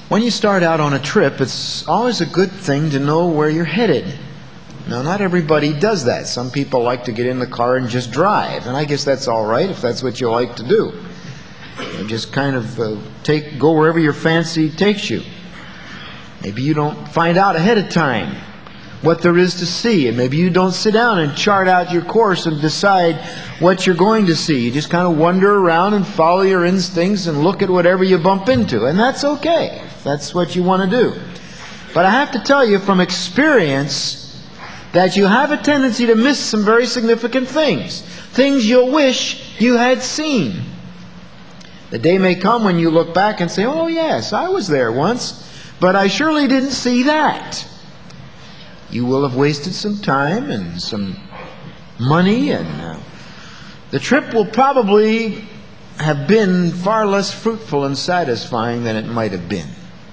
When you start out on a trip, it's always a good thing to know where you're headed. Now, not everybody does that. Some people like to get in the car and just drive, and I guess that's all right if that's what you like to do. You just kind of go wherever your fancy takes you. Maybe you don't find out ahead of time what there is to see, and maybe you don't sit down and chart out your course and decide what you're going to see. You just kind of wander around and follow your instincts and look at whatever you bump into, and that's okay if that's what you want to do. But I have to tell you from experience that you have a tendency to miss some very significant things you'll wish you had seen. The day may come when you look back and say, "Oh yes, I was there once, but I surely didn't see that." You will have wasted some time and some money, and the trip will probably have been far less fruitful and satisfying than it might have been.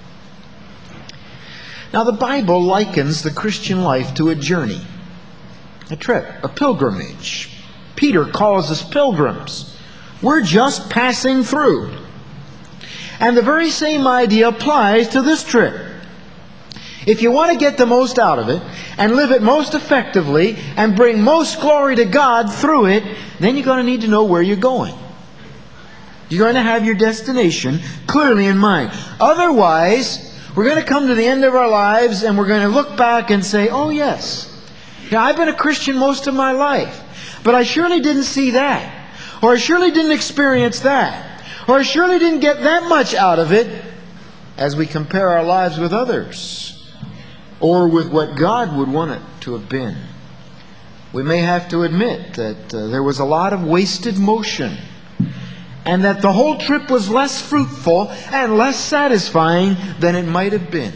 Now, the Bible likens the Christian life to a journey, a trip, a pilgrimage. Peter calls us pilgrims. We're just passing through. And the very same idea applies to this trip. If you want to get the most out of it and live it most effectively and bring most glory to God through it, then you're going to need to know where you're going. You're going to have your destination clearly in mind. Otherwise, we're going to come to the end of our lives and we're going to look back and say, "Oh yes, I've been a Christian most of my life, but I surely didn't see that. Or I surely didn't experience that. Or I surely didn't get that much out of it," as we compare our lives with others, or with what God would want it to have been. We may have to admit that there was a lot of wasted motion, and that the whole trip was less fruitful and less satisfying than it might have been.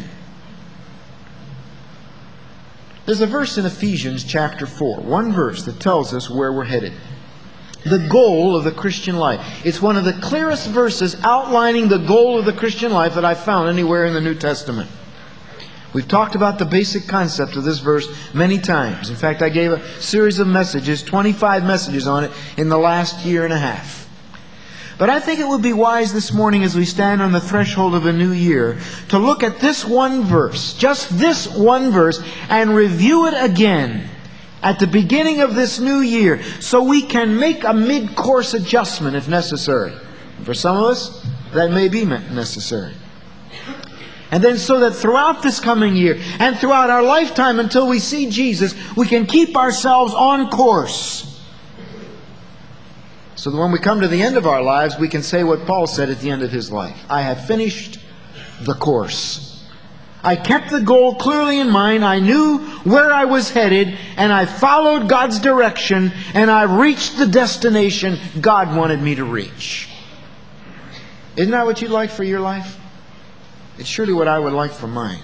There's a verse in Ephesians chapter 4, one verse that tells us where we're headed. The goal of the Christian life. It's one of the clearest verses outlining the goal of the Christian life that I've found anywhere in the New Testament. We've talked about the basic concept of this verse many times. In fact, I gave a series of messages, 25 messages on it in the last year and a half. But I think it would be wise this morning as we stand on the threshold of a new year to look at this one verse, just this one verse, and review it again at the beginning of this new year so we can make a mid-course adjustment if necessary. For some of us, that may be necessary. And then so that throughout this coming year and throughout our lifetime until we see Jesus, we can keep ourselves on course. So that when we come to the end of our lives, we can say what Paul said at the end of his life: "I have finished the course. I kept the goal clearly in mind. I knew where I was headed, and I followed God's direction, and I reached the destination God wanted me to reach." Isn't that what you'd like for your life? It's surely what I would like for mine.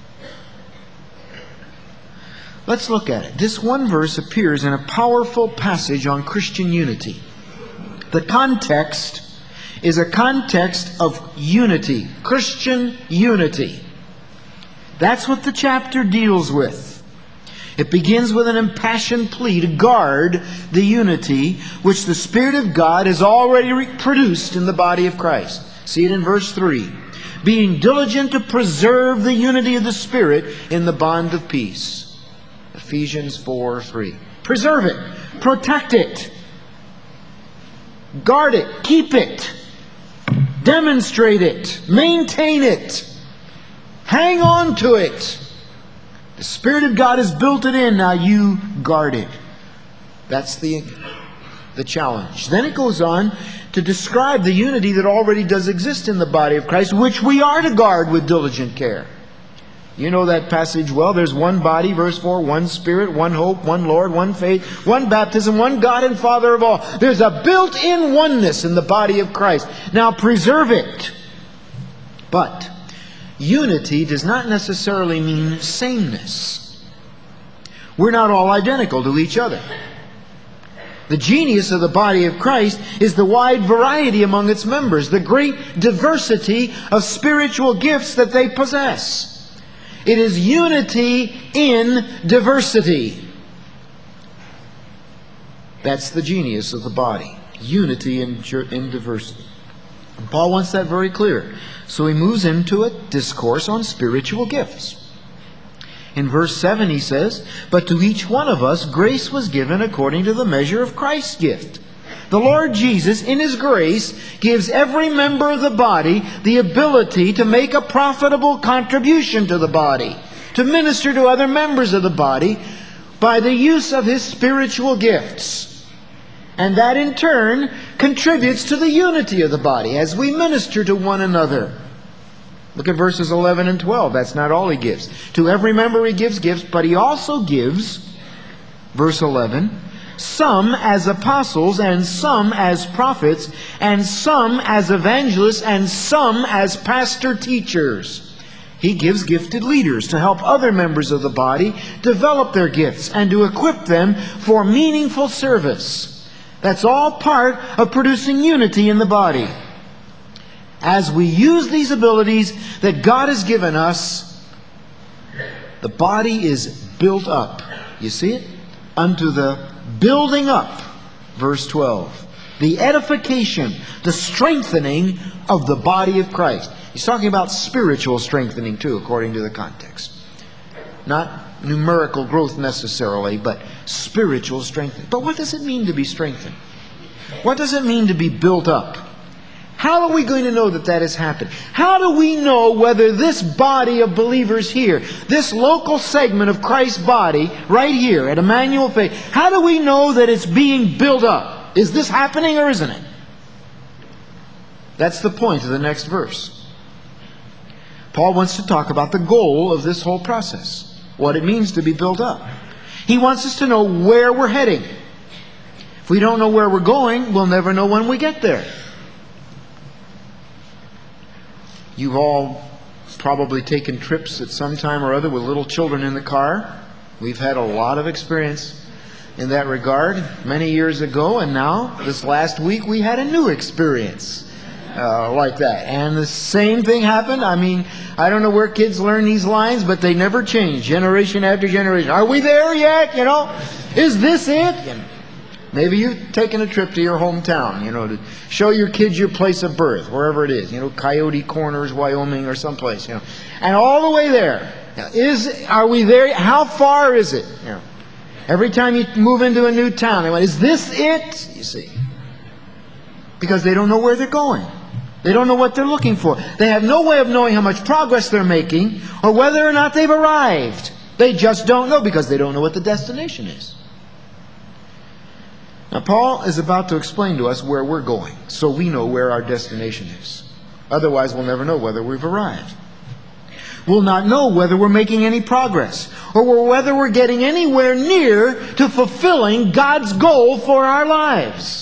Let's look at it. This one verse appears in a powerful passage on Christian unity. The context is a context of unity, Christian unity. That's what the chapter deals with. It begins with an impassioned plea to guard the unity which the Spirit of God has already produced in the body of Christ. See it in verse 3. "Being diligent to preserve the unity of the Spirit in the bond of peace." Ephesians 4:3. Preserve it. Protect it. Guard it. Keep it. Demonstrate it. Maintain it. Hang on to it. The Spirit of God has built it in. Now you guard it. That's the challenge. Then it goes on to describe the unity that already does exist in the body of Christ, which we are to guard with diligent care. You know that passage well. There's one body, verse 4, one Spirit, one hope, one Lord, one faith, one baptism, one God and Father of all. There's a built-in oneness in the body of Christ. Now preserve it. But unity does not necessarily mean sameness. We're not all identical to each other. The genius of the body of Christ is the wide variety among its members, the great diversity of spiritual gifts that they possess. It is unity in diversity. That's the genius of the body. Unity in diversity. And Paul wants that very clear. So he moves into a discourse on spiritual gifts. In verse 7 he says, "But to each one of us grace was given according to the measure of Christ's gift." The Lord Jesus, in His grace, gives every member of the body the ability to make a profitable contribution to the body, to minister to other members of the body by the use of His spiritual gifts. And that in turn contributes to the unity of the body as we minister to one another. Look at verses 11 and 12. That's not all He gives. To every member He gives gifts, but He also gives, verse 11, some as apostles, and some as prophets, and some as evangelists, and some as pastor-teachers. He gives gifted leaders to help other members of the body develop their gifts and to equip them for meaningful service. That's all part of producing unity in the body. As we use these abilities that God has given us, the body is built up. You see it? Unto the building up, verse 12. The edification, the strengthening of the body of Christ. He's talking about spiritual strengthening too, according to the context. Not numerical growth necessarily, but spiritual strengthening. But what does it mean to be strengthened? What does it mean to be built up? How are we going to know that that has happened? How do we know whether this body of believers here, this local segment of Christ's body, right here at Emmanuel Faith, how do we know that it's being built up? Is this happening or isn't it? That's the point of the next verse. Paul wants to talk about the goal of this whole process, what it means to be built up. He wants us to know where we're heading. If we don't know where we're going, we'll never know when we get there. You've all probably taken trips at some time or other with little children in the car. We've had a lot of experience in that regard many years ago, and now, this last week, we had a new experience like that. And the same thing happened. I mean, I don't know where kids learn these lines, but they never change, generation after generation. Are we there yet? You know, is this it? And maybe you've taken a trip to your hometown, to show your kids your place of birth, wherever it is, Coyote Corners, Wyoming, or someplace, And all the way there, are we there? How far is it? Every time you move into a new town, they went, is this it? You see. Because they don't know where they're going. They don't know what they're looking for. They have no way of knowing how much progress they're making or whether or not they've arrived. They just don't know because they don't know what the destination is. Now, Paul is about to explain to us where we're going, so we know where our destination is. Otherwise, we'll never know whether we've arrived. We'll not know whether we're making any progress, or whether we're getting anywhere near to fulfilling God's goal for our lives.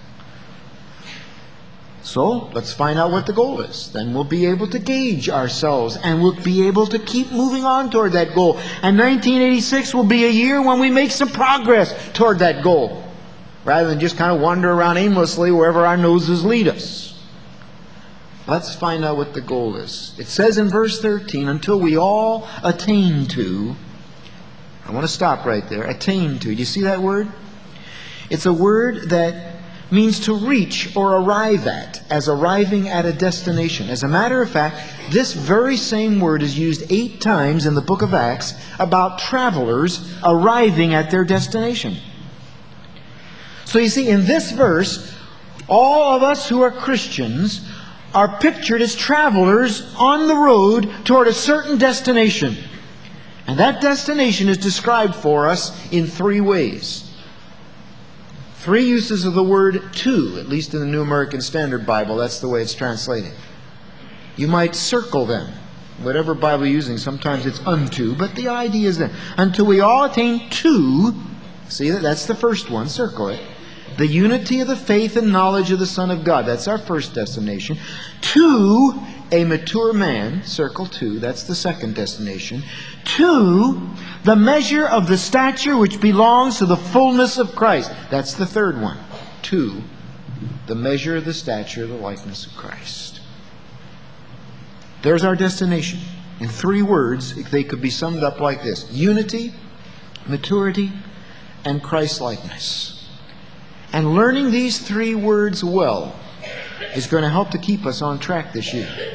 So, let's find out what the goal is. Then we'll be able to gauge ourselves, and we'll be able to keep moving on toward that goal. And 1986 will be a year when we make some progress toward that goal, rather than just kind of wander around aimlessly wherever our noses lead us. Let's find out what the goal is. It says in verse 13, until we all attain to, I want to stop right there, attain to. Do you see that word? It's a word that means to reach or arrive at, as arriving at a destination. As a matter of fact, this very same word is used 8 times in the book of Acts about travelers arriving at their destination. So you see, in this verse, all of us who are Christians are pictured as travelers on the road toward a certain destination. And that destination is described for us in 3 ways. 3 uses of the word to, at least in the New American Standard Bible. That's the way it's translated. You might circle them. Whatever Bible you're using, sometimes it's unto, but the idea is that until we all attain to, see that's the first one, circle it. The unity of the faith and knowledge of the Son of God. That's our first destination. To a mature man, circle 2, that's the second destination. To the measure of the stature which belongs to the fullness of Christ. That's the third one. To the measure of the stature of the likeness of Christ. There's our destination. In 3 words, they could be summed up like this: unity, maturity, and Christ-likeness. And learning these 3 words well is going to help to keep us on track this year.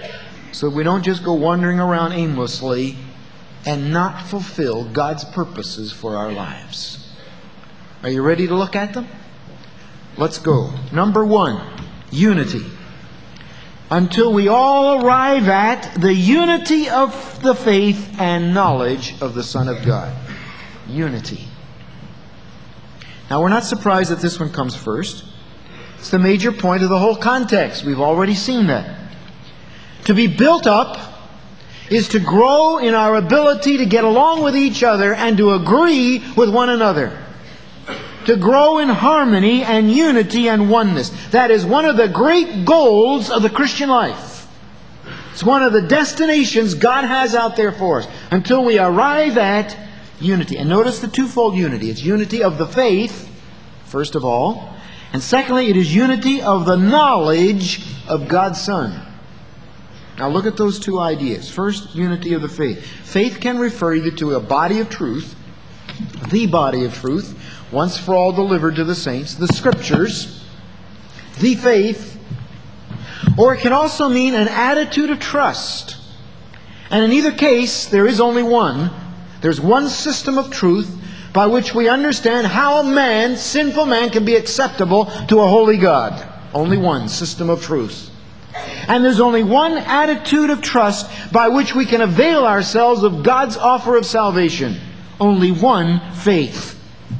so we don't just go wandering around aimlessly and not fulfill God's purposes for our lives. Are you ready to look at them? Let's go. Number 1, unity. Until we all arrive at the unity of the faith and knowledge of the Son of God. Unity. Now, we're not surprised that this one comes first. It's the major point of the whole context. We've already seen that. To be built up is to grow in our ability to get along with each other and to agree with one another. To grow in harmony and unity and oneness. That is one of the great goals of the Christian life. It's one of the destinations God has out there for us. Until we arrive at unity. And notice the twofold unity. It's unity of the faith, first of all. And secondly, it is unity of the knowledge of God's Son. Now look at those two ideas. First, unity of the faith. Faith can refer either to a body of truth, the body of truth, once for all delivered to the saints, the Scriptures, the faith, or it can also mean an attitude of trust. And in either case, there is only one. There's one system of truth by which we understand how man, sinful man, can be acceptable to a holy God. Only one system of truth. And there's only one attitude of trust by which we can avail ourselves of God's offer of salvation. Only one faith.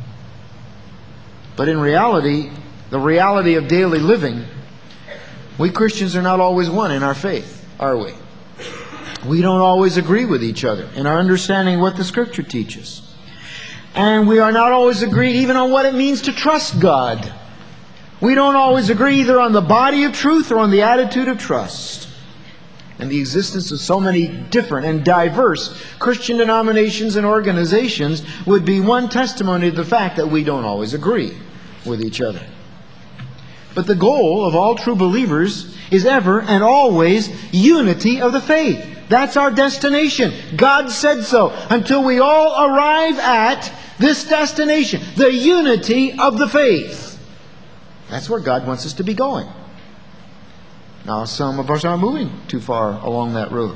But in reality, the reality of daily living, we Christians are not always one in our faith, are we? We don't always agree with each other in our understanding of what the Scripture teaches. And we are not always agreed even on what it means to trust God. We don't always agree either on the body of truth or on the attitude of trust. And the existence of so many different and diverse Christian denominations and organizations would be one testimony to the fact that we don't always agree with each other. But the goal of all true believers is ever and always unity of the faith. That's our destination. God said so. Until we all arrive at this destination, the unity of the faith. That's where God wants us to be going. Now, some of us are moving too far along that road.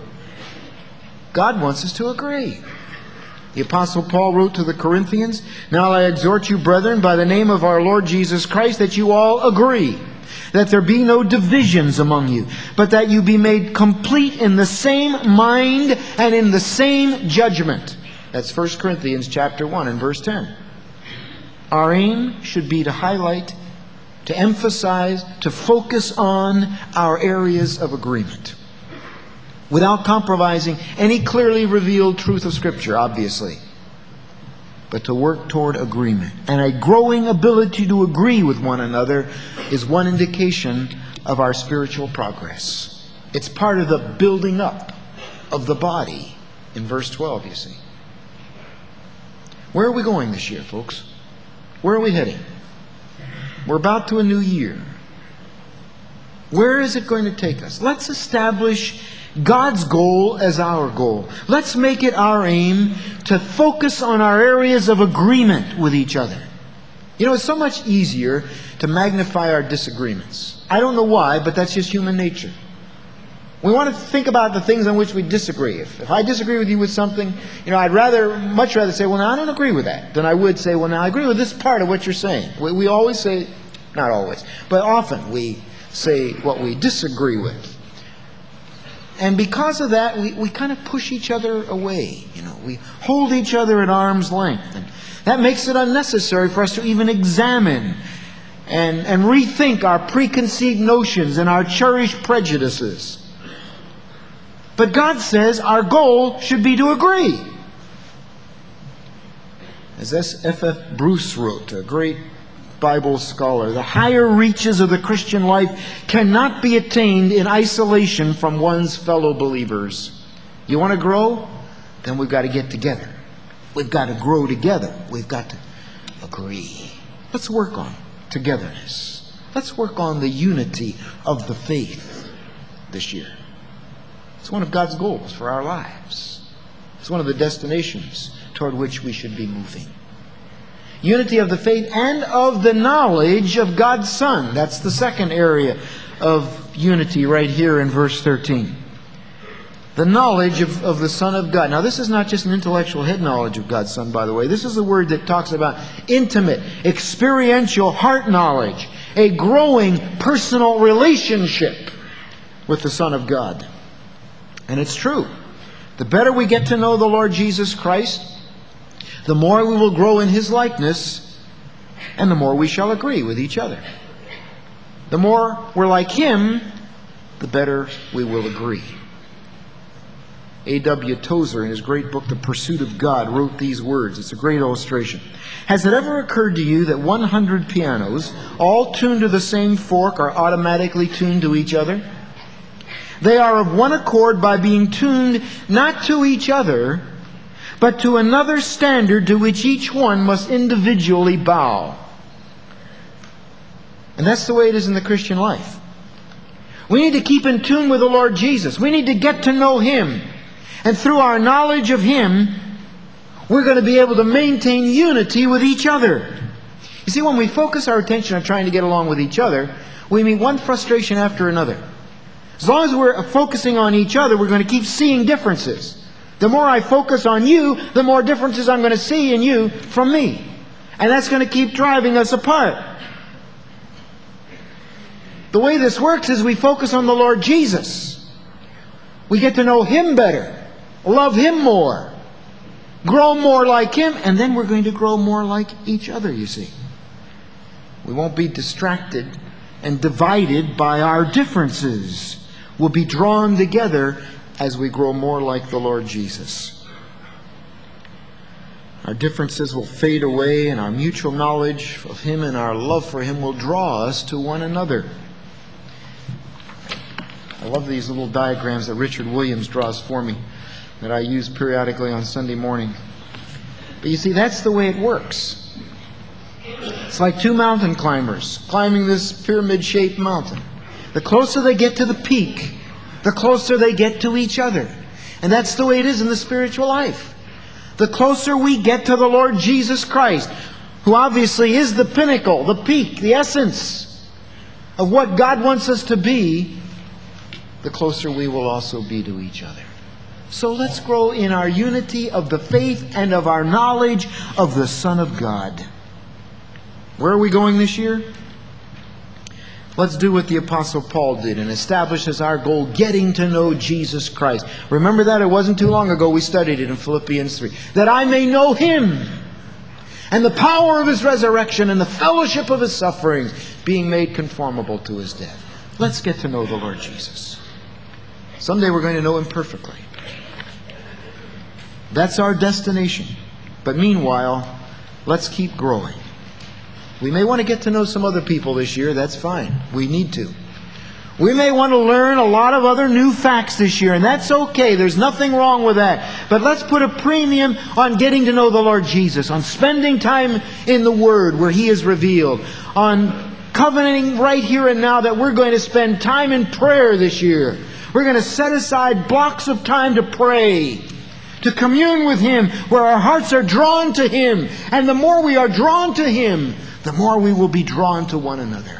God wants us to agree. The Apostle Paul wrote to the Corinthians, "Now I exhort you, brethren, by the name of our Lord Jesus Christ, that you all agree, that there be no divisions among you, but that you be made complete in the same mind and in the same judgment." That's 1 Corinthians chapter 1 and verse 10. Our aim should be to highlight, to emphasize, to focus on our areas of agreement, without compromising any clearly revealed truth of Scripture, obviously, but to work toward agreement. And a growing ability to agree with one another is one indication of our spiritual progress. It's part of the building up of the body in verse 12, you see. Where are we going this year, folks? Where are we heading? We're about to a new year. Where is it going to take us? Let's establish God's goal as our goal. Let's make it our aim to focus on our areas of agreement with each other. You know, it's so much easier to magnify our disagreements. I don't know why, but that's just human nature. We want to think about the things on which we disagree. If I disagree with you with something, I'd much rather say, well, now I don't agree with that, than I would say, well, now I agree with this part of what you're saying. We always say, not always, but often we say what we disagree with. And because of that, we kind of push each other away. We hold each other at arm's length. And that makes it unnecessary for us to even examine and rethink our preconceived notions and our cherished prejudices. But God says our goal should be to agree. As F.F. Bruce wrote, a great Bible scholar, the higher reaches of the Christian life cannot be attained in isolation from one's fellow believers. You want to grow? Then we've got to get together. We've got to grow together. We've got to agree. Let's work on togetherness. Let's work on the unity of the faith this year. It's one of God's goals for our lives. It's one of the destinations toward which we should be moving. Unity of the faith and of the knowledge of God's Son. That's the second area of unity right here in verse 13. The knowledge of the Son of God. Now, this is not just an intellectual head knowledge of God's Son, by the way. This is a word that talks about intimate, experiential heart knowledge. A growing personal relationship with the Son of God. And it's true. The better we get to know the Lord Jesus Christ, the more we will grow in His likeness, and the more we shall agree with each other. The more we're like Him, the better we will agree. A.W. Tozer, in his great book, The Pursuit of God, wrote these words. It's a great illustration. Has it ever occurred to you that 100 pianos, all tuned to the same fork, are automatically tuned to each other? They are of one accord by being tuned not to each other, but to another standard to which each one must individually bow. And that's the way it is in the Christian life. We need to keep in tune with the Lord Jesus. We need to get to know Him. And through our knowledge of Him, we're going to be able to maintain unity with each other. You see, when we focus our attention on trying to get along with each other, we meet one frustration after another. As long as we're focusing on each other, we're going to keep seeing differences. The more I focus on you, the more differences I'm going to see in you from me. And that's going to keep driving us apart. The way this works is we focus on the Lord Jesus. We get to know Him better. Love Him more. Grow more like Him. And then we're going to grow more like each other, you see. We won't be distracted and divided by our differences. We'll be drawn together as we grow more like the Lord Jesus. Our differences will fade away, and our mutual knowledge of Him and our love for Him will draw us to one another. I love these little diagrams that Richard Williams draws for me, that I use periodically on Sunday morning. But you see, that's the way it works. It's like two mountain climbers climbing this pyramid-shaped mountain. The closer they get to the peak, the closer they get to each other. And that's the way it is in the spiritual life. The closer we get to the Lord Jesus Christ, who obviously is the pinnacle, the peak, the essence of what God wants us to be, the closer we will also be to each other. So let's grow in our unity of the faith and of our knowledge of the Son of God. Where are we going this year? Let's do what the Apostle Paul did and establish as our goal getting to know Jesus Christ. Remember that? It wasn't too long ago we studied it in Philippians 3. That I may know Him and the power of His resurrection and the fellowship of His sufferings, being made conformable to His death. Let's get to know the Lord Jesus. Someday we're going to know Him perfectly. That's our destination. But meanwhile, let's keep growing. We may want to get to know some other people this year. That's fine. We need to. We may want to learn a lot of other new facts this year, and that's okay. There's nothing wrong with that. But let's put a premium on getting to know the Lord Jesus, on spending time in the Word where He is revealed, on covenanting right here and now that we're going to spend time in prayer this year. We're going to set aside blocks of time to pray, to commune with Him, where our hearts are drawn to Him. And the more we are drawn to Him, the more we will be drawn to one another.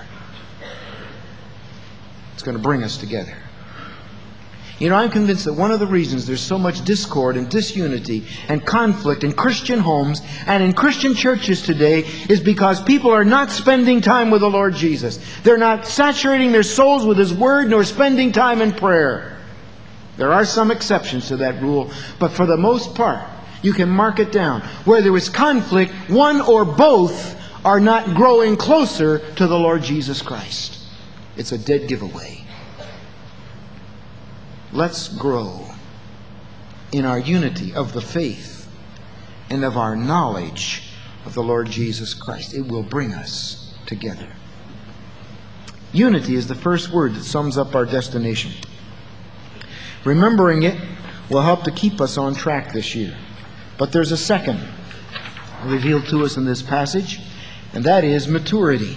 It's going to bring us together. You know, I'm convinced that one of the reasons there's so much discord and disunity and conflict in Christian homes and in Christian churches today is because people are not spending time with the Lord Jesus. They're not saturating their souls with His Word nor spending time in prayer. There are some exceptions to that rule, but for the most part, you can mark it down. Where there is conflict, one or both are not growing closer to the Lord Jesus Christ. It's a dead giveaway. Let's grow in our unity of the faith and of our knowledge of the Lord Jesus Christ. It will bring us together. Unity is the first word that sums up our destination. Remembering it will help to keep us on track this year. But there's a second revealed to us in this passage, and that is maturity.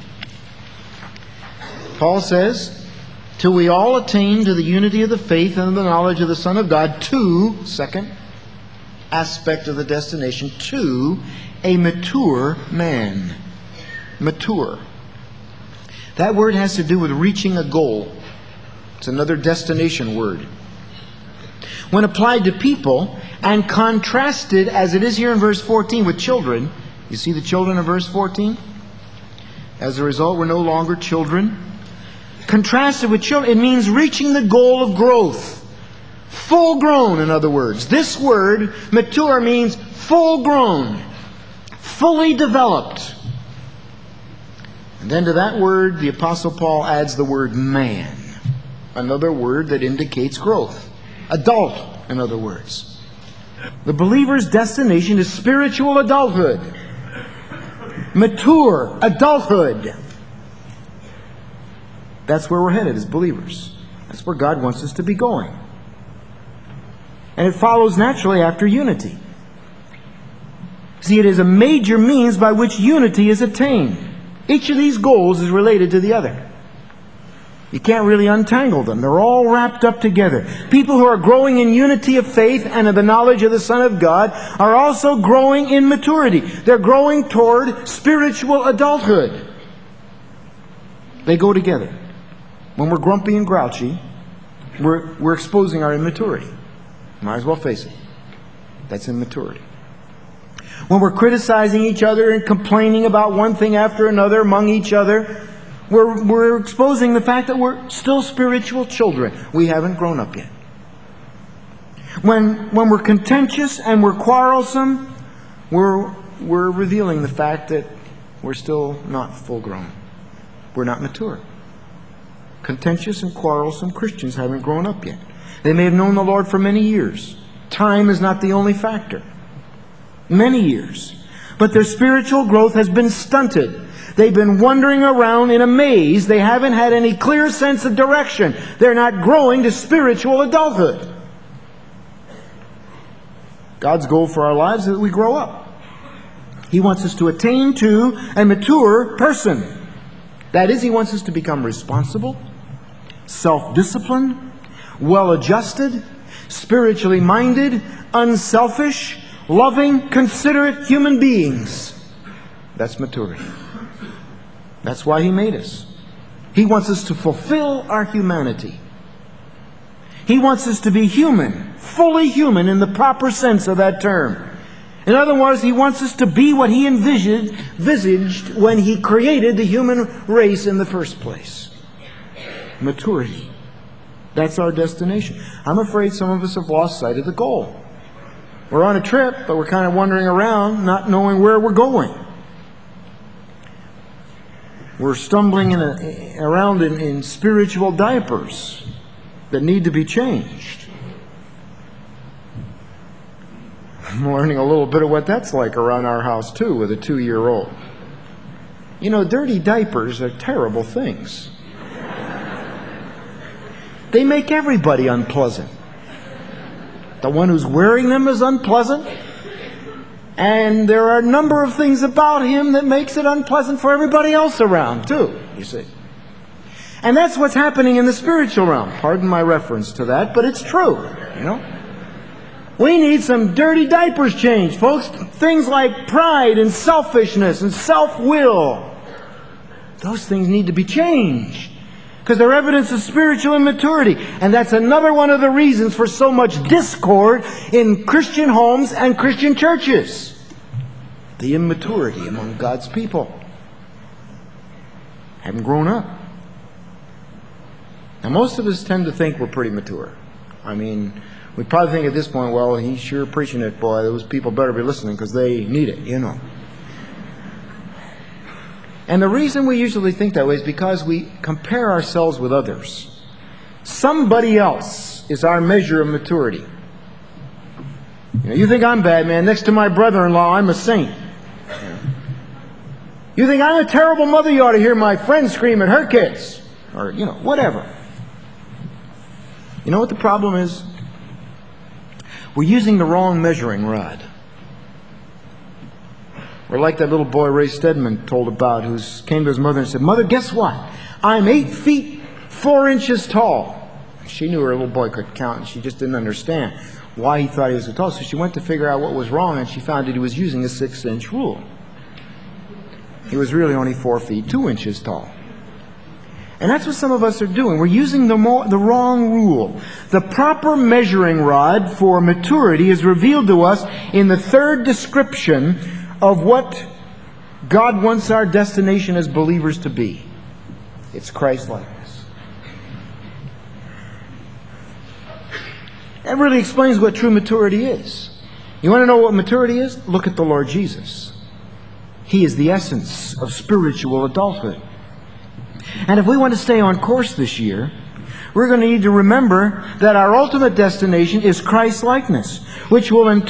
Paul says, till we all attain to the unity of the faith and the knowledge of the Son of God, to, second aspect of the destination, to a mature man. Mature. That word has to do with reaching a goal. It's another destination word. when applied to people and contrasted, as it is here in verse 14, with children. You see the children in verse 14? As a result, we're no longer children. Contrasted with children, it means reaching the goal of growth. Full grown, in other words. This word, mature, means full grown, fully developed. And then to that word, the Apostle Paul adds the word man, another word that indicates growth. Adult, in other words. The believer's destination is spiritual adulthood. Mature adulthood. That's where we're headed as believers. That's where God wants us to be going. And it follows naturally after unity. See, it is a major means by which unity is attained. Each of these goals is related to the other. You can't really untangle them. They're all wrapped up together. People who are growing in unity of faith and of the knowledge of the Son of God are also growing in maturity. They're growing toward spiritual adulthood. They go together. When we're grumpy and grouchy, we're exposing our immaturity. Might as well face it. That's immaturity. When we're criticizing each other and complaining about one thing after another among each other, we're exposing the fact that we're still spiritual children. We haven't grown up yet. When we're contentious and we're quarrelsome, we're revealing the fact that we're still not full grown. We're not mature. Contentious and quarrelsome Christians haven't grown up yet. They may have known the Lord for many years. Time is not the only factor. Many years. But their spiritual growth has been stunted. They've been wandering around in a maze. They haven't had any clear sense of direction. They're not growing to spiritual adulthood. God's goal for our lives is that we grow up. He wants us to attain to a mature person. That is, He wants us to become responsible, self-disciplined, well-adjusted, spiritually minded, unselfish, loving, considerate human beings. That's maturity. That's why He made us. He wants us to fulfill our humanity. He wants us to be human, fully human in the proper sense of that term. In other words, He wants us to be what He envisaged when He created the human race in the first place. Maturity. That's our destination. I'm afraid some of us have lost sight of the goal. We're on a trip, but we're kind of wandering around, not knowing where we're going. We're stumbling around in spiritual diapers that need to be changed. I'm learning a little bit of what that's like around our house, too, with a 2-year-old. You know, dirty diapers are terrible things. They make everybody unpleasant. The one who's wearing them is unpleasant. And there are a number of things about him that makes it unpleasant for everybody else around, too, you see. And that's what's happening in the spiritual realm. Pardon my reference to that, but it's true, you know. We need some dirty diapers changed, folks. Things like pride and selfishness and self-will. Those things need to be changed. Because they're evidence of spiritual immaturity. And that's another one of the reasons for so much discord in Christian homes and Christian churches. The immaturity among God's people. Haven't grown up. Now most of us tend to think we're pretty mature. I mean, we probably think at this point, well, he's sure preaching it, boy. Those people better be listening because they need it, you know. And the reason we usually think that way is because we compare ourselves with others. Somebody else is our measure of maturity. You know, you think I'm bad, man. Next to my brother-in-law, I'm a saint. You think I'm a terrible mother, you ought to hear my friend scream at her kids. Or, you know, whatever. You know what the problem is? We're using the wrong measuring rod. Or like that little boy Ray Stedman told about, who came to his mother and said, "Mother, guess what? I'm 8 feet 4 inches tall." She knew her little boy could count, and she just didn't understand why he thought he was so tall. So she went to figure out what was wrong, and she found that he was using a 6-inch rule. He was really only 4 feet 2 inches tall. And that's what some of us are doing. We're using the wrong rule. The proper measuring rod for maturity is revealed to us in the third description of what God wants our destination as believers to be. It's Christ-likeness. That really explains what true maturity is. You want to know what maturity is? Look at the Lord Jesus. He is the essence of spiritual adulthood. And if we want to stay on course this year, we're going to need to remember that our ultimate destination is Christ-likeness, which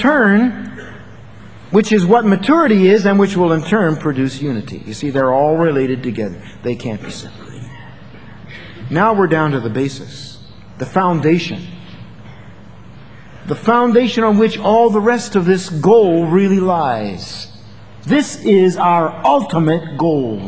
is what maturity is, and which will in turn produce unity. You see, they're all related together. They can't be separated. Now we're down to the basis, the foundation. The foundation on which all the rest of this goal really lies. This is our ultimate goal.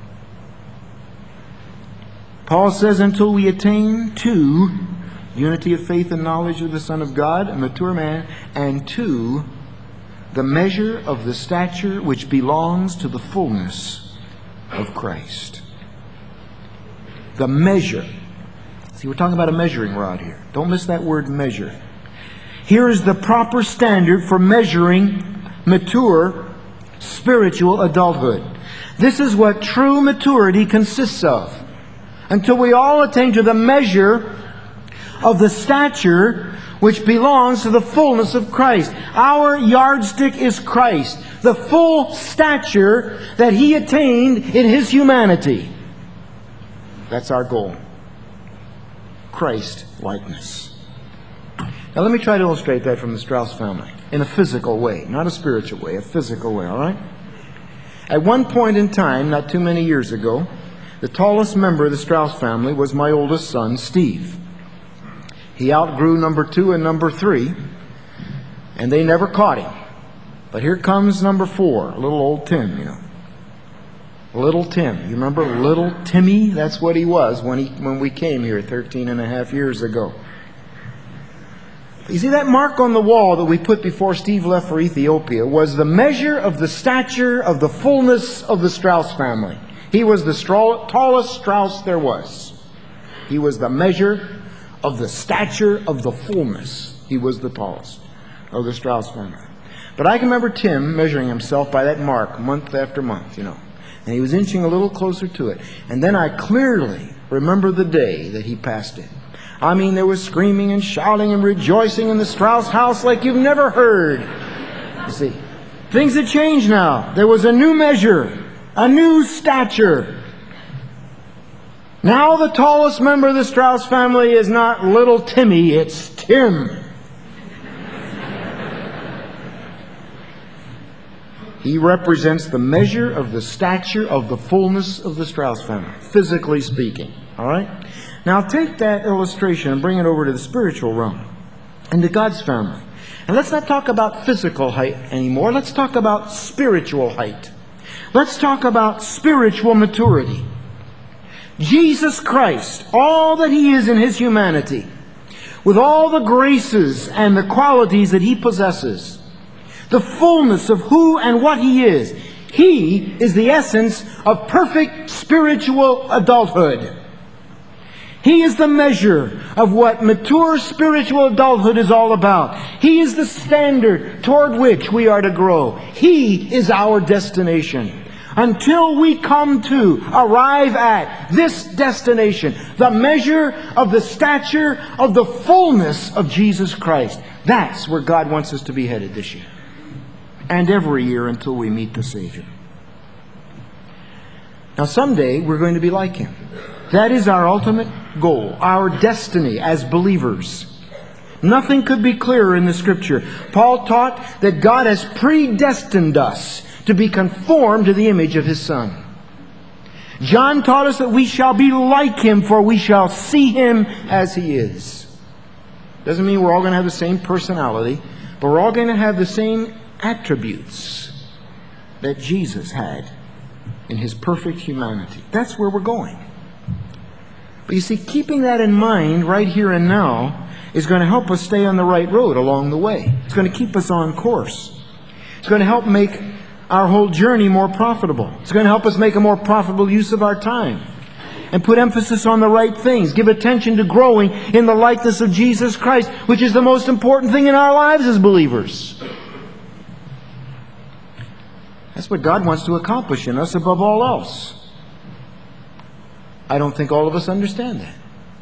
Paul says, until we attain to unity of faith and knowledge of the Son of God, a mature man, and to the measure of the stature which belongs to the fullness of Christ. The measure. See, we're talking about a measuring rod here. Don't miss that word measure. Here is the proper standard for measuring mature spiritual adulthood. This is what true maturity consists of. Until we all attain to the measure of the stature which belongs to the fullness of Christ. Our yardstick is Christ, the full stature that He attained in His humanity. That's our goal. Christ-likeness. Now let me try to illustrate that from the Strauss family in a physical way, not a spiritual way, a physical way, all right? At one point in time, not too many years ago, the tallest member of the Strauss family was my oldest son, Steve. He outgrew number 2 and number 3, and they never caught him. But here comes number 4, little old Tim, you know. Little Tim. You remember little Timmy? That's what he was when we came here 13 and a half years ago. You see, that mark on the wall that we put before Steve left for Ethiopia was the measure of the stature of the fullness of the Strauss family. He was the tallest Strauss there was. He was the measure of the stature of the fullness. He was the tallest of the Strauss family. But I can remember Tim measuring himself by that mark month after month, you know. And he was inching a little closer to it. And then I clearly remember the day that he passed it. I mean, there was screaming and shouting and rejoicing in the Strauss house like you've never heard. You see, things had changed now. There was a new measure, a new stature. Now the tallest member of the Strauss family is not little Timmy, it's Tim. He represents the measure of the stature of the fullness of the Strauss family, physically speaking. All right? Now take that illustration and bring it over to the spiritual realm and to God's family. And let's not talk about physical height anymore. Let's talk about spiritual height. Let's talk about spiritual maturity. Jesus Christ, all that He is in His humanity, with all the graces and the qualities that He possesses, the fullness of who and what He is. He is the essence of perfect spiritual adulthood. He is the measure of what mature spiritual adulthood is all about. He is the standard toward which we are to grow. He is our destination. Until we arrive at this destination, the measure of the stature of the fullness of Jesus Christ. That's where God wants us to be headed this year. And every year until we meet the Savior. Now someday we're going to be like Him. That is our ultimate goal, our destiny as believers. Nothing could be clearer in the Scripture. Paul taught that God has predestined us to be conformed to the image of His Son. John taught us that we shall be like Him, for we shall see Him as He is. Doesn't mean we're all going to have the same personality, but we're all going to have the same attributes that Jesus had in His perfect humanity. That's where we're going. But you see, keeping that in mind right here and now is going to help us stay on the right road along the way. It's going to keep us on course. It's going to help make our whole journey more profitable. It's going to help us make a more profitable use of our time. and put emphasis on the right things. Give attention to growing in the likeness of Jesus Christ, which is the most important thing in our lives as believers. That's what God wants to accomplish in us above all else. I don't think all of us understand that.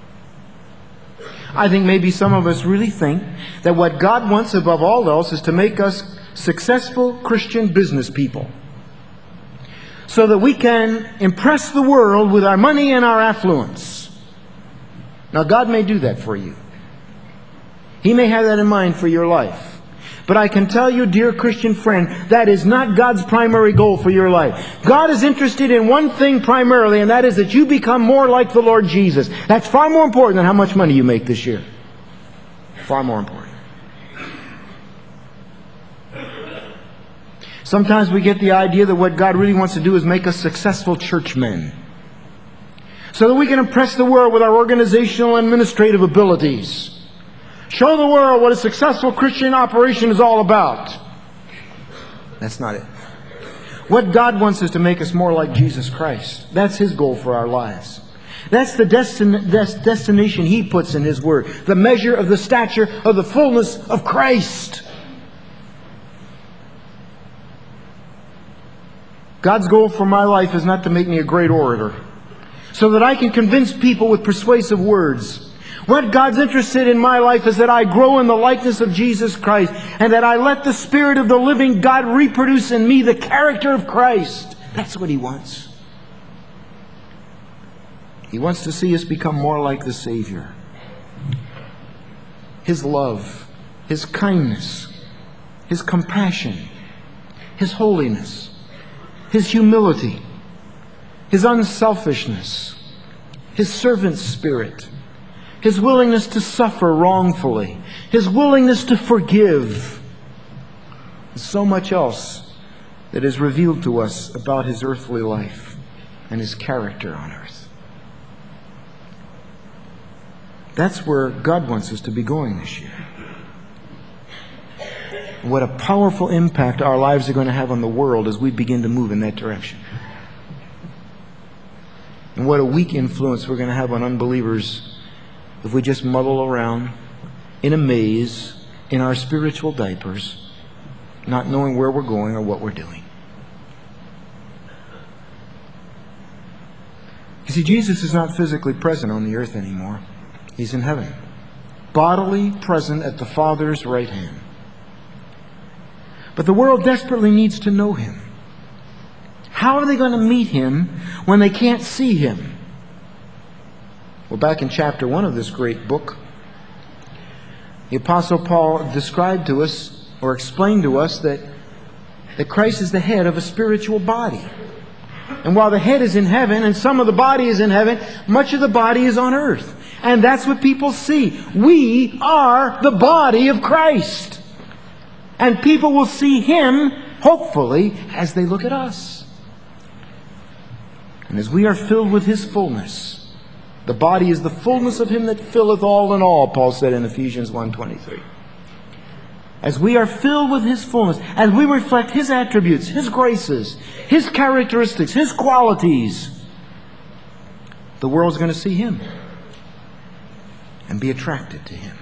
I think maybe some of us really think that what God wants above all else is to make us successful Christian business people, so that we can impress the world with our money and our affluence. Now, God may do that for you. He may have that in mind for your life. But I can tell you, dear Christian friend, that is not God's primary goal for your life. God is interested in one thing primarily, and that is that you become more like the Lord Jesus. That's far more important than how much money you make this year. Far more important. Sometimes we get the idea that what God really wants to do is make us successful churchmen, so that we can impress the world with our organizational and administrative abilities. Show the world what a successful Christian operation is all about. That's not it. What God wants is to make us more like Jesus Christ. That's His goal for our lives. That's the destination He puts in His Word. The measure of the stature of the fullness of Christ. God's goal for my life is not to make me a great orator, so that I can convince people with persuasive words. What God's interested in my life is that I grow in the likeness of Jesus Christ, and that I let the Spirit of the living God reproduce in me the character of Christ. That's what He wants. He wants to see us become more like the Savior. His love, His kindness, His compassion, His holiness, His humility, His unselfishness, His servant spirit, His willingness to suffer wrongfully, His willingness to forgive, and so much else that is revealed to us about His earthly life and His character on earth. That's where God wants us to be going this year. What a powerful impact our lives are going to have on the world as we begin to move in that direction. And what a weak influence we're going to have on unbelievers if we just muddle around in a maze in our spiritual diapers, not knowing where we're going or what we're doing. You see, Jesus is not physically present on the earth anymore. He's in heaven, bodily present at the Father's right hand. But the world desperately needs to know Him. How are they going to meet Him when they can't see Him? Well, back in chapter 1 of this great book, the Apostle Paul described to us, or explained to us, that Christ is the head of a spiritual body. And while the head is in heaven and some of the body is in heaven, much of the body is on earth. And that's what people see. We are the body of Christ. And people will see Him, hopefully, as they look at us. And as we are filled with His fullness, the body is the fullness of Him that filleth all in all, Paul said in Ephesians 1:23. As we are filled with His fullness, as we reflect His attributes, His graces, His characteristics, His qualities, the world's going to see Him and be attracted to Him.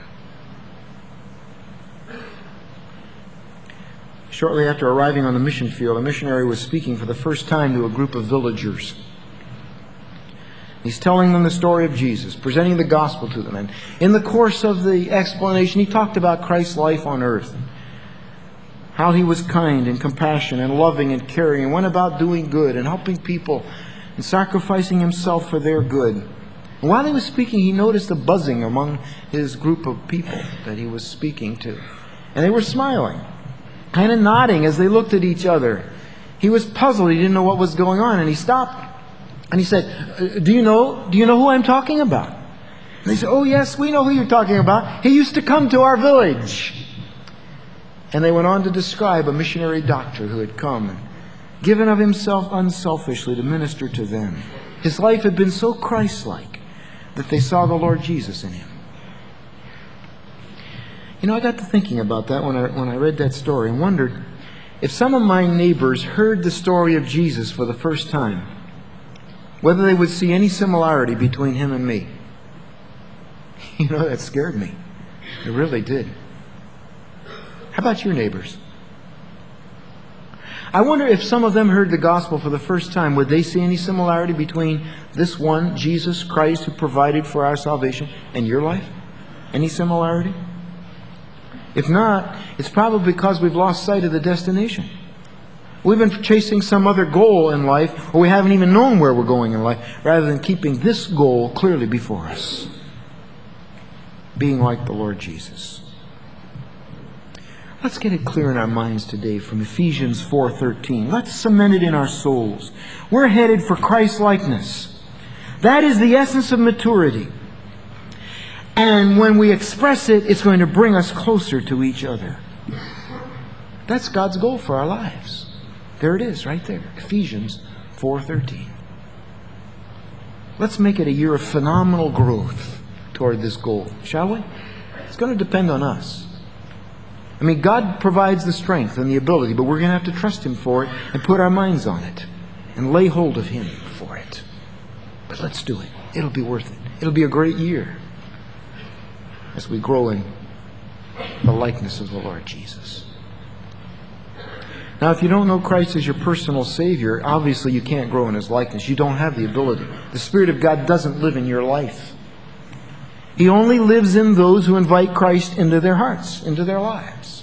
Shortly after arriving on the mission field, a missionary was speaking for the first time to a group of villagers. He's telling them the story of Jesus, presenting the gospel to them. And in the course of the explanation, he talked about Christ's life on earth. How He was kind and compassionate and loving and caring, and went about doing good and helping people and sacrificing Himself for their good. And while he was speaking, he noticed a buzzing among his group of people that he was speaking to. And they were smiling, kind of nodding as they looked at each other. He was puzzled. He didn't know what was going on. And he stopped. And he said, do you know who I'm talking about? And they said, oh yes, we know who you're talking about. He used to come to our village. And they went on to describe a missionary doctor who had come and given of himself unselfishly to minister to them. His life had been so Christ-like that they saw the Lord Jesus in him. You know, I got to thinking about that when I read that story and wondered if some of my neighbors heard the story of Jesus for the first time, whether they would see any similarity between him and me. You know, that scared me. It really did. How about your neighbors? I wonder if some of them heard the gospel for the first time, would they see any similarity between this one, Jesus Christ, who provided for our salvation, and your life? Any similarity? If not, it's probably because we've lost sight of the destination. We've been chasing some other goal in life, or we haven't even known where we're going in life, rather than keeping this goal clearly before us. Being like the Lord Jesus. Let's get it clear in our minds today from Ephesians 4:13. Let's cement it in our souls. We're headed for Christ-likeness. That is the essence of maturity. And when we express it, it's going to bring us closer to each other. That's God's goal for our lives. There it is, right there. Ephesians 4:13. Let's make it a year of phenomenal growth toward this goal, shall we? It's going to depend on us. I mean, God provides the strength and the ability, but we're going to have to trust Him for it and put our minds on it and lay hold of Him for it. But let's do it. It'll be worth it. It'll be a great year as we grow in the likeness of the Lord Jesus. Now, if you don't know Christ as your personal Savior, obviously you can't grow in His likeness. You don't have the ability. The Spirit of God doesn't live in your life. He only lives in those who invite Christ into their hearts, into their lives.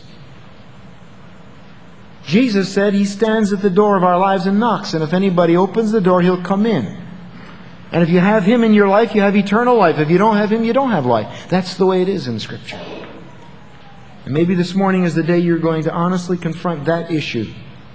Jesus said He stands at the door of our lives and knocks, and if anybody opens the door, He'll come in. And if you have Him in your life, you have eternal life. If you don't have Him, you don't have life. That's the way it is in Scripture. And maybe this morning is the day you're going to honestly confront that issue.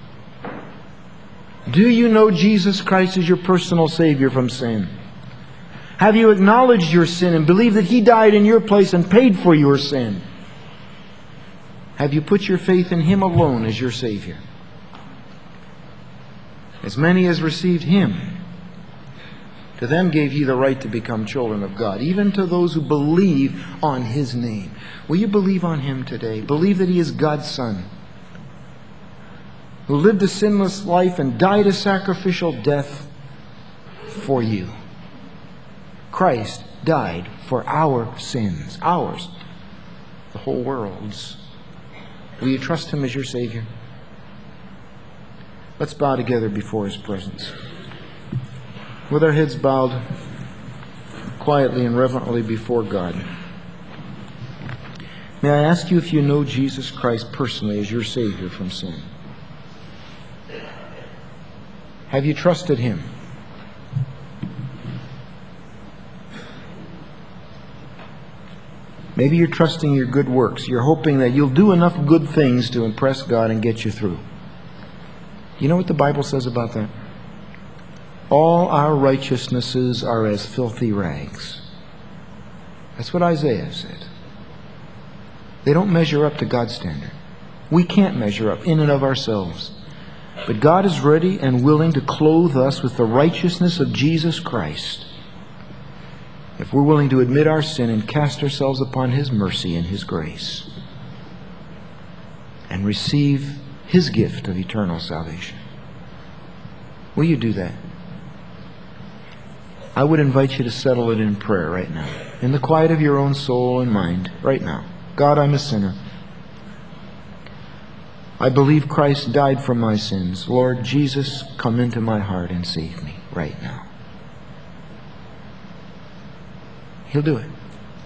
Do you know Jesus Christ as your personal Savior from sin? Have you acknowledged your sin and believed that He died in your place and paid for your sin? Have you put your faith in Him alone as your Savior? As many as received Him, to them gave He the right to become children of God, even to those who believe on His name. Will you believe on Him today? Believe that He is God's Son, who lived a sinless life and died a sacrificial death for you. Christ died for our sins, ours, the whole world's. Will you trust Him as your Savior? Let's bow together before His presence. With our heads bowed quietly and reverently before God. May I ask you if you know Jesus Christ personally as your Savior from sin? Have you trusted Him? Maybe you're trusting your good works. You're hoping that you'll do enough good things to impress God and get you through. You know what the Bible says about that? All our righteousnesses are as filthy rags. That's what Isaiah said. They don't measure up to God's standard. We can't measure up in and of ourselves. But God is ready and willing to clothe us with the righteousness of Jesus Christ, if we're willing to admit our sin and cast ourselves upon His mercy and His grace and receive His gift of eternal salvation. Will you do that? I would invite you to settle it in prayer right now, in the quiet of your own soul and mind, right now. God, I'm a sinner. I believe Christ died for my sins. Lord Jesus, come into my heart and save me right now. He'll do it.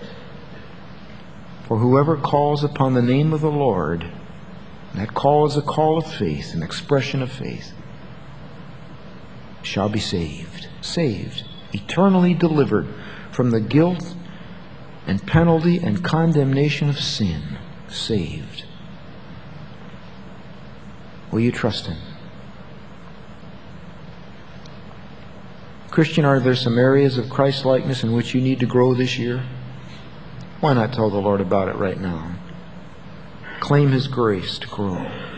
For whoever calls upon the name of the Lord, that call is a call of faith, an expression of faith, shall be saved. Saved. Eternally delivered from the guilt and penalty and condemnation of sin. Saved. Will you trust Him? Christian, are there some areas of Christ-likeness in which you need to grow this year? Why not tell the Lord about it right now? Claim His grace to grow.